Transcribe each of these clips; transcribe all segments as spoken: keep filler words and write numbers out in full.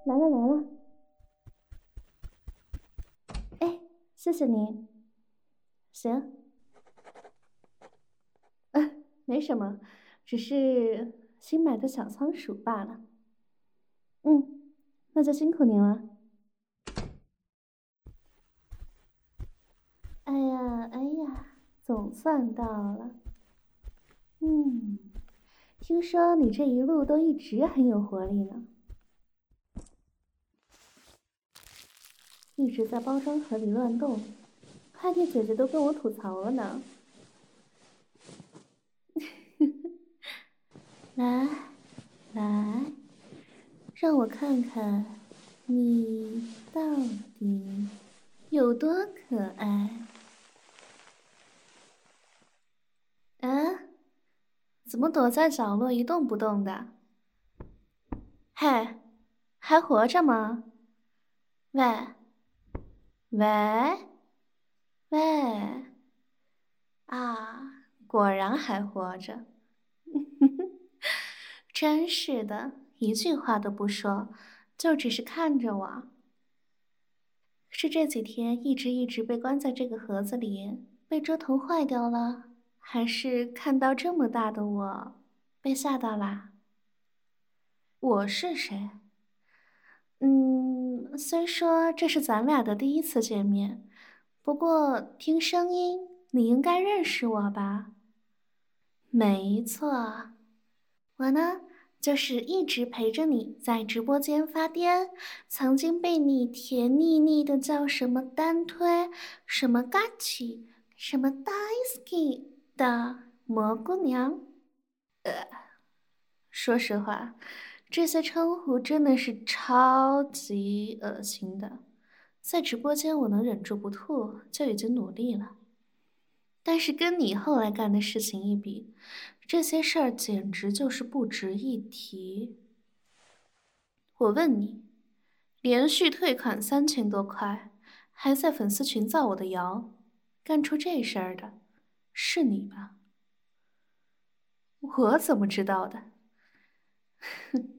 来了来了，哎，谢谢你。行，没什么，只是新买的小仓鼠罢了。嗯，那就辛苦您了。哎呀哎呀，总算到了。嗯，听说你这一路都一直很有活力呢，一直在包装盒里乱动，快递姐姐都跟我吐槽了呢。来，来，让我看看你到底有多可爱。啊？怎么躲在角落一动不动的？嘿，还活着吗？喂，喂，喂！啊，果然还活着。真是的，一句话都不说，就只是看着我。是这几天一直一直被关在这个盒子里，被折腾坏掉了，还是看到这么大的我，被吓到啦？我是谁？嗯，虽说这是咱俩的第一次见面，不过听声音，你应该认识我吧？没错，我呢，就是一直陪着你在直播间发癫，曾经被你甜腻腻的叫什么单推、什么嘎奇、什么大 ski 的蘑菇娘。说实话，这些称呼真的是超级恶心的。在直播间我能忍住不吐，就已经努力了。但是跟你后来干的事情一比，这些事儿简直就是不值一提。我问你，连续退款三千多块，还在粉丝群造我的谣，干出这事儿的，是你吧？我怎么知道的？哼，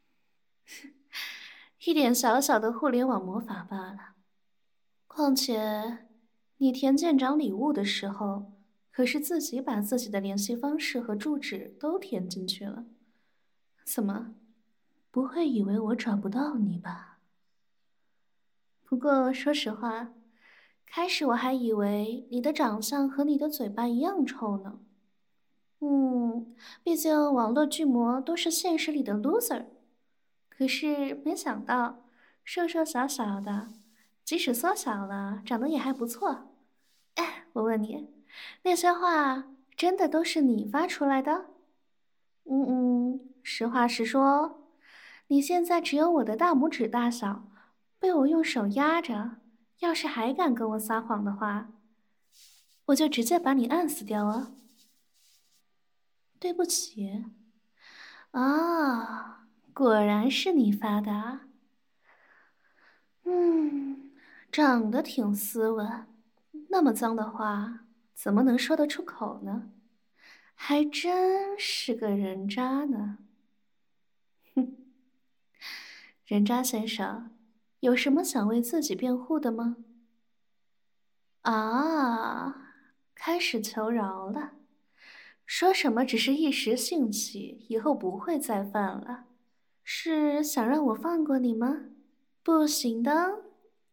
一点小小的互联网魔法罢了。况且，你填舰长礼物的时候，可是自己把自己的联系方式和住址都填进去了。怎么，不会以为我找不到你吧？不过说实话，开始我还以为你的长相和你的嘴巴一样臭呢。嗯，毕竟网络巨魔都是现实里的 loser。可是没想到，瘦瘦小小的，即使缩小了，长得也还不错。哎，我问你，那些话真的都是你发出来的？嗯嗯，实话实说，你现在只有我的大拇指大小，被我用手压着。要是还敢跟我撒谎的话，我就直接把你按死掉啊！对不起。啊，果然是你发的啊。嗯，长得挺斯文，那么脏的话怎么能说得出口呢？还真是个人渣呢。哼，人渣先生，有什么想为自己辩护的吗？啊，开始求饶了，说什么只是一时兴起，以后不会再犯了。是想让我放过你吗？不行的。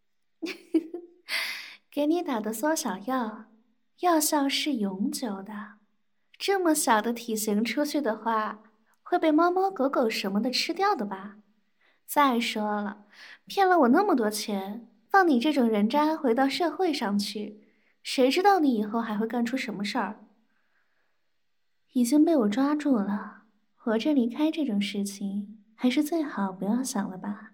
给你打的缩小药，药效是永久的。这么小的体型出去的话，会被猫猫狗狗什么的吃掉的吧？再说了，骗了我那么多钱，放你这种人渣回到社会上去，谁知道你以后还会干出什么事儿？已经被我抓住了，活着离开这种事情，还是最好不要想了吧。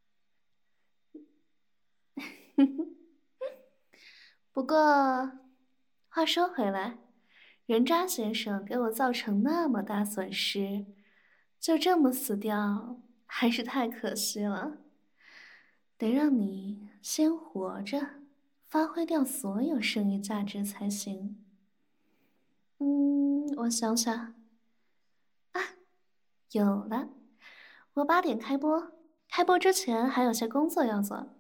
不过，话说回来，人渣先生给我造成那么大损失，就这么死掉，还是太可惜了。得让你先活着，发挥掉所有剩余价值才行。嗯，我想想，啊，有了，我八点开播， 开播之前还有些工作要做。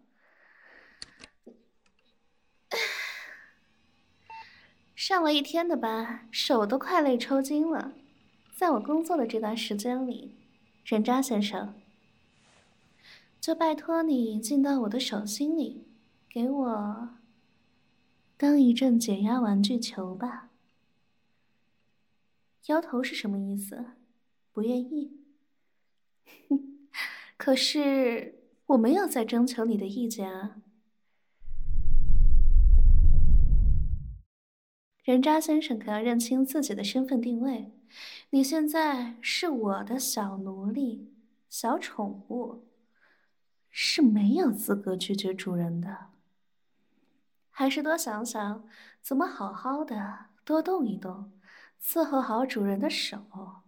上了一天的班，手都快累抽筋了。在我工作的这段时间里，任渣先生，就拜托你进到我的手心里，给我当一阵解压玩具球吧。摇头是什么意思？不愿意？可是我没有在征求你的意见啊。人渣先生可要认清自己的身份定位，你现在是我的小奴隶、小宠物，是没有资格拒绝主人的。还是多想想怎么好好的多动一动，伺候好主人的手。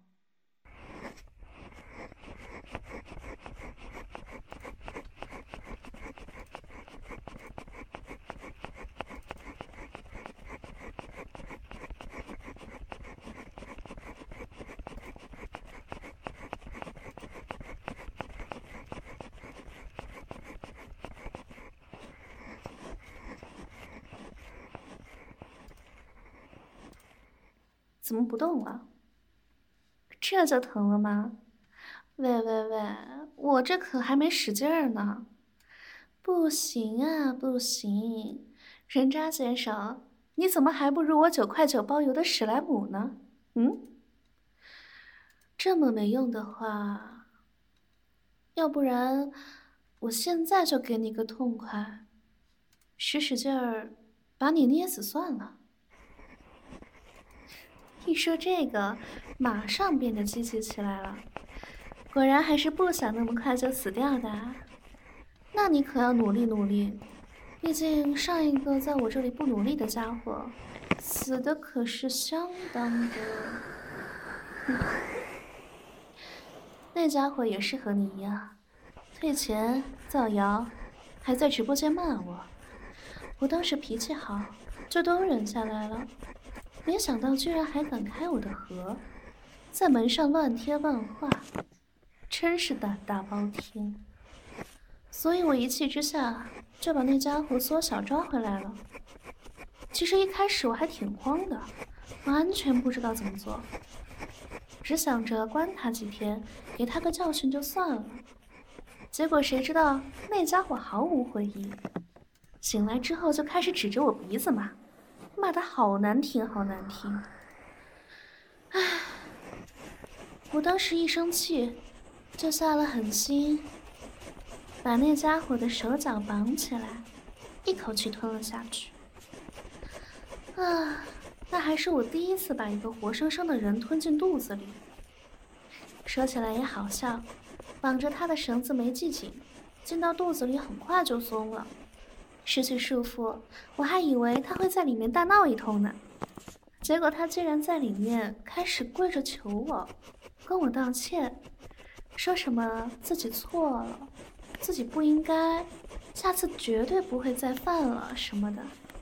怎么不动了？这就疼了吗？喂喂喂，我这可还没使劲儿呢。不行啊，不行！人渣先生，你怎么还不如我九块九包邮的史莱姆呢？嗯？这么没用的话，要不然我现在就给你个痛快，使使劲儿把你捏死算了。一说这个，马上变得积极起来了。果然还是不想那么快就死掉的啊。那你可要努力努力，毕竟上一个在我这里不努力的家伙，死的可是相当的。嗯、那家伙也是和你一样，退钱造谣，还在直播间骂我。我当时脾气好，就都忍下来了。没想到居然还敢开我的盒，在门上乱贴乱画，真是胆大包天。所以我一气之下就把那家伙缩小抓回来了。其实一开始我还挺慌的，完全不知道怎么做，只想着关他几天，给他个教训就算了。结果谁知道那家伙毫无悔意，醒来之后就开始指着我鼻子骂。骂得好难听，好难听！唉，我当时一生气，就下了狠心，把那家伙的手脚绑起来，一口气吞了下去。啊，那还是我第一次把一个活生生的人吞进肚子里。说起来也好笑，绑着他的绳子没系紧，进到肚子里很快就松了。失去束缚，我还以为他会在里面大闹一通呢，结果他竟然在里面开始跪着求我，跟我道歉，说什么自己错了，自己不应该，下次绝对不会再犯了什么的。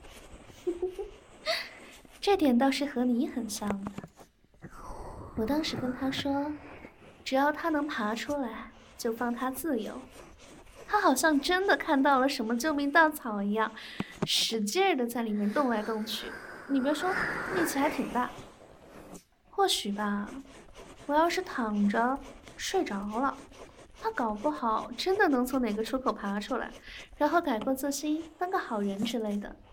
这点倒是和你很像的。我当时跟他说，只要他能爬出来，就放他自由。他好像真的看到了什么救命稻草一样，使劲的在里面动来动去。你别说，力气还挺大。或许吧，我要是躺着睡着了，他搞不好真的能从哪个出口爬出来，然后改过自新，当个好人之类的。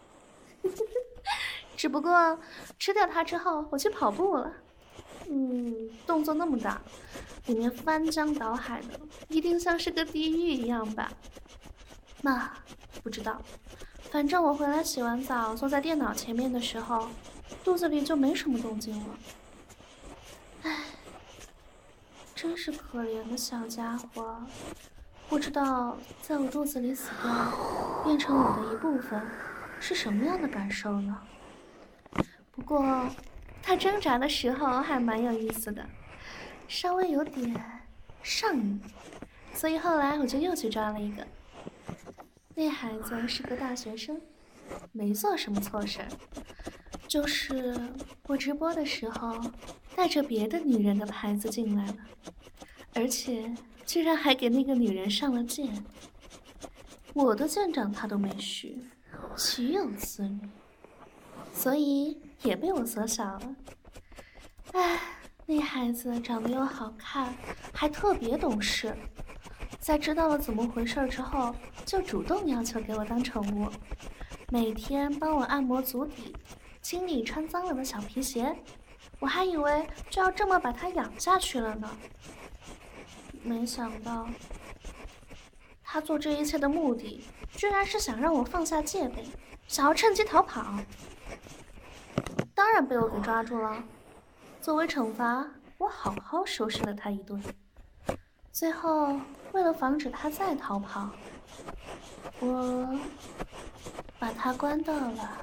只不过吃掉他之后，我去跑步了。嗯，动作那么大，里面翻江倒海的，一定像是个地狱一样吧？那不知道，反正我回来洗完澡，坐在电脑前面的时候，肚子里就没什么动静了。唉，真是可怜的小家伙，不知道在我肚子里死掉，变成我的一部分，是什么样的感受呢？不过他挣扎的时候还蛮有意思的，稍微有点上瘾，所以后来我就又去抓了一个。那孩子是个大学生，没做什么错事儿，就是我直播的时候带着别的女人的牌子进来了，而且居然还给那个女人上了剑。我的舰长他都没续，岂有此理！所以也被我所小了。唉，那孩子长得又好看，还特别懂事。在知道了怎么回事之后，就主动要求给我当宠物，每天帮我按摩足底，清理穿脏了的小皮鞋。我还以为就要这么把它养下去了呢，没想到他做这一切的目的，居然是想让我放下戒备，想要趁机逃跑。当然被我给抓住了。作为惩罚，我好好收拾了他一顿。最后，为了防止他再逃跑，我把他关到了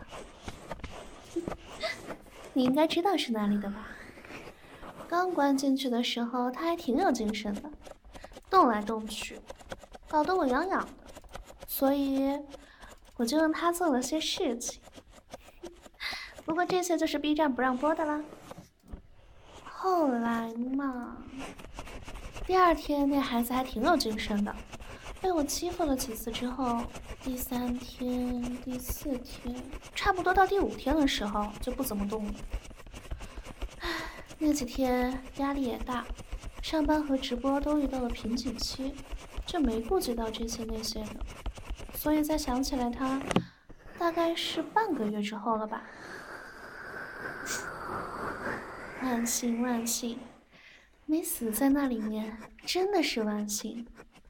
你应该知道是哪里的吧？刚关进去的时候，他还挺有精神的，动来动去，搞得我痒痒的，所以我就用他做了些事情。不过这些就是 B 站不让播的啦。后来嘛，第二天那孩子还挺有精神的，被我欺负了几次之后，第三天、第四天，差不多到第五天的时候就不怎么动了。唉，那几天压力也大，上班和直播都遇到了瓶颈期，就没顾及到这些那些的，所以再想起来他，大概是半个月之后了吧。万幸万幸，没死在那里面，真的是万幸。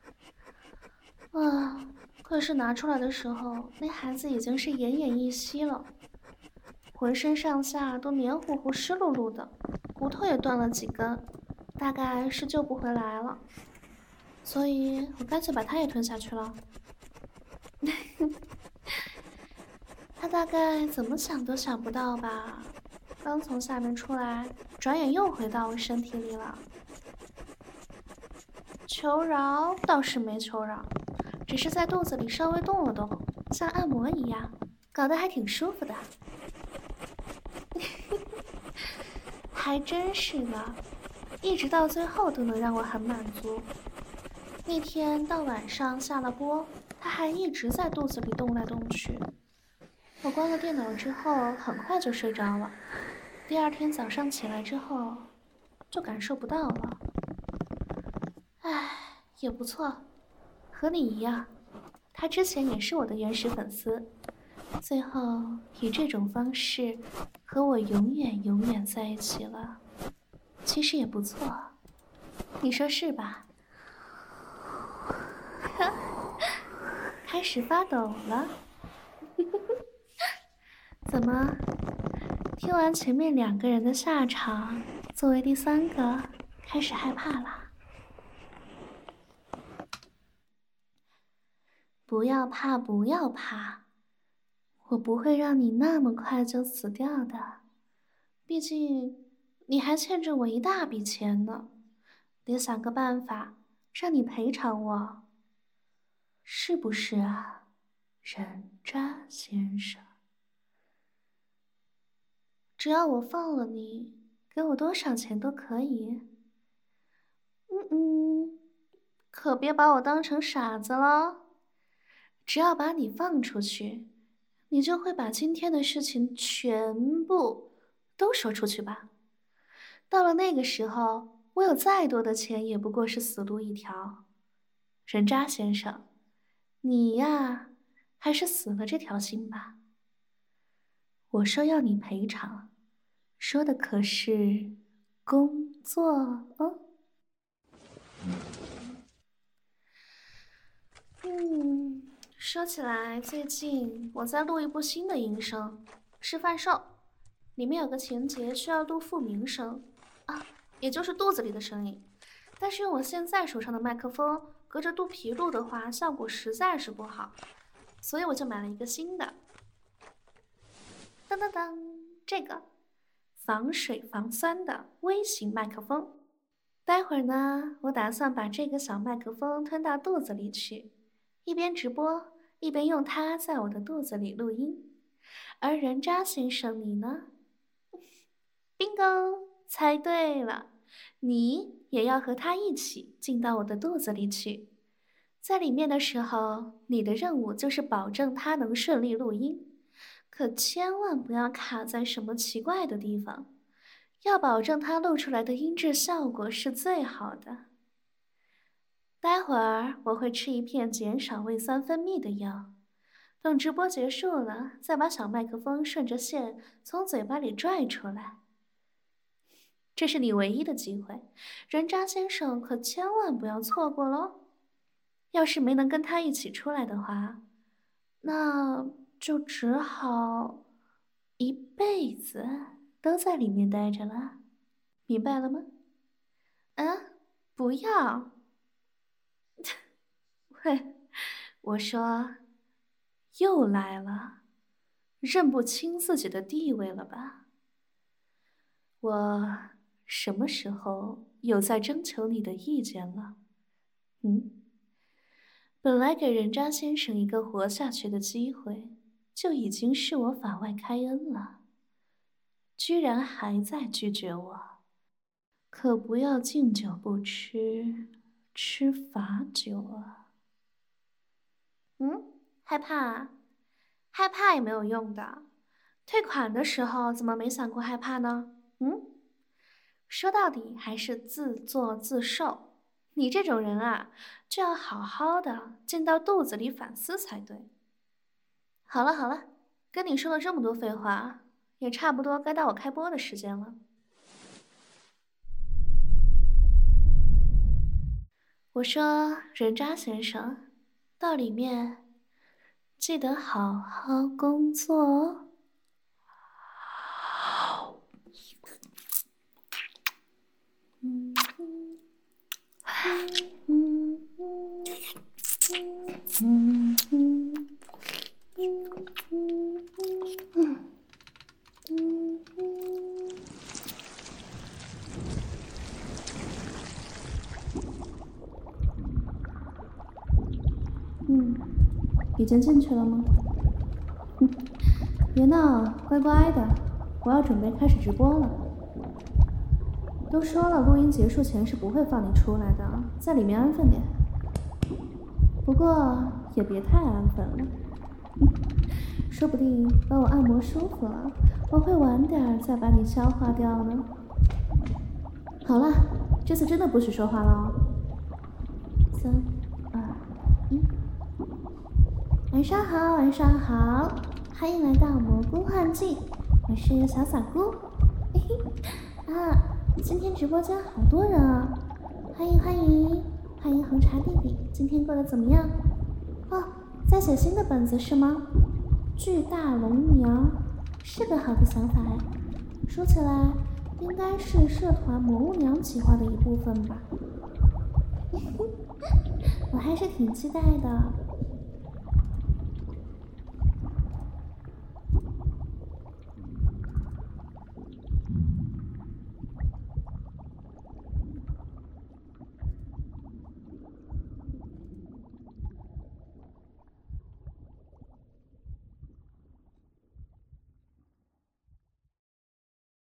啊，可是拿出来的时候，那孩子已经是奄奄一息了，浑身上下都黏糊糊、湿漉漉的，骨头也断了几根，大概是救不回来了。所以我干脆把他也吞下去了。他大概怎么想都想不到吧，刚从下面出来，转眼又回到我身体里了。求饶倒是没求饶，只是在肚子里稍微动了动，像按摩一样，搞得还挺舒服的。还真是的，一直到最后都能让我很满足。那天到晚上下了播，他还一直在肚子里动来动去。我关了电脑之后，很快就睡着了。第二天早上起来之后，就感受不到了。唉，也不错，和你一样，他之前也是我的原始粉丝，最后以这种方式和我永远永远在一起了，其实也不错，你说是吧？开始发抖了。怎么？听完前面两个人的下场，作为第三个，开始害怕了？不要怕，不要怕，我不会让你那么快就死掉的。毕竟你还欠着我一大笔钱呢，得想个办法让你赔偿我，是不是啊，人渣先生？只要我放了你，给我多少钱都可以。嗯嗯，可别把我当成傻子了。只要把你放出去，你就会把今天的事情全部都说出去吧。到了那个时候，我有再多的钱也不过是死路一条。人渣先生，你呀，还是死了这条心吧。我说要你赔偿，说的可是工作哦。嗯，说起来，最近我在录一部新的音声，是贩售，里面有个情节需要录复鸣声啊，也就是肚子里的声音。但是用我现在手上的麦克风，隔着肚皮录的话，效果实在是不好，所以我就买了一个新的。当当当，这个防水防酸的微型麦克风。待会儿呢，我打算把这个小麦克风吞到肚子里去，一边直播一边用它在我的肚子里录音。而人渣先生你呢？bingo，猜对了， 你也要和他一起进到我的肚子里去。在里面的时候，你的任务就是保证他能顺利录音，可千万不要卡在什么奇怪的地方，要保证他录出来的音质效果是最好的。待会儿我会吃一片减少胃酸分泌的药，等直播结束了，再把小麦克风顺着线从嘴巴里拽出来。这是你唯一的机会，人渣先生可千万不要错过喽！要是没能跟他一起出来的话，那就只好一辈子都在里面待着了，明白了吗？嗯，不要。喂，我说，又来了，认不清自己的地位了吧？我什么时候有在征求你的意见了？嗯，本来给人渣先生一个活下去的机会，就已经是我法外开恩了，居然还在拒绝我，可不要敬酒不吃吃罚酒啊！嗯，害怕啊？害怕也没有用的，退款的时候怎么没想过害怕呢？嗯？说到底还是自作自受，你这种人啊，就要好好的进到肚子里反思才对。好了好了，跟你说了这么多废话，也差不多该到我开播的时间了。我说，人渣先生，到里面记得好好工作哦。嗯嗯嗯嗯嗯嗯嗯嗯嗯，已经进去了吗？别闹，乖乖的，我要准备开始直播了。都说了，录音结束前是不会放你出来的，在里面安分点。不过也别太安分了，说不定把我按摩舒服了，我会晚点再把你消化掉呢。好了，这次真的不许说话了哦。三、二、一。晚上好，晚上好，欢迎来到蘑菇幻境，我是小傻姑。嘿嘿，啊，今天直播间好多人啊，欢迎欢迎欢迎红茶弟弟，今天过得怎么样？哦，在写新的本子是吗？巨大龙娘是个好的想法哎，说起来应该是社团魔物娘企划的一部分吧。我还是挺期待的。